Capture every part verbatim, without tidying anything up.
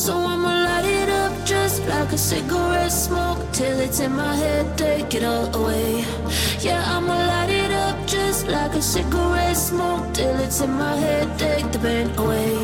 So I'ma light it up just like a cigarette smoke till it's in my head, take it all away. Yeah, I'ma light it up just like a cigarette smoke till it's in my head, take the pain away.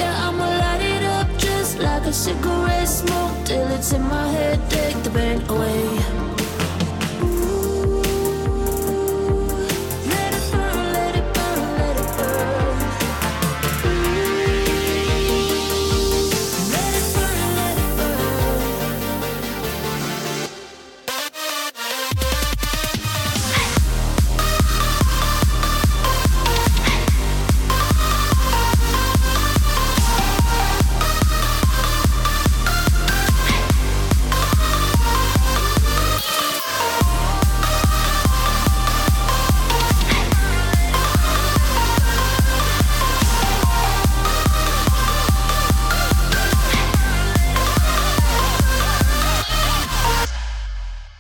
Cigarette smoke till it's in my head, take the pain away.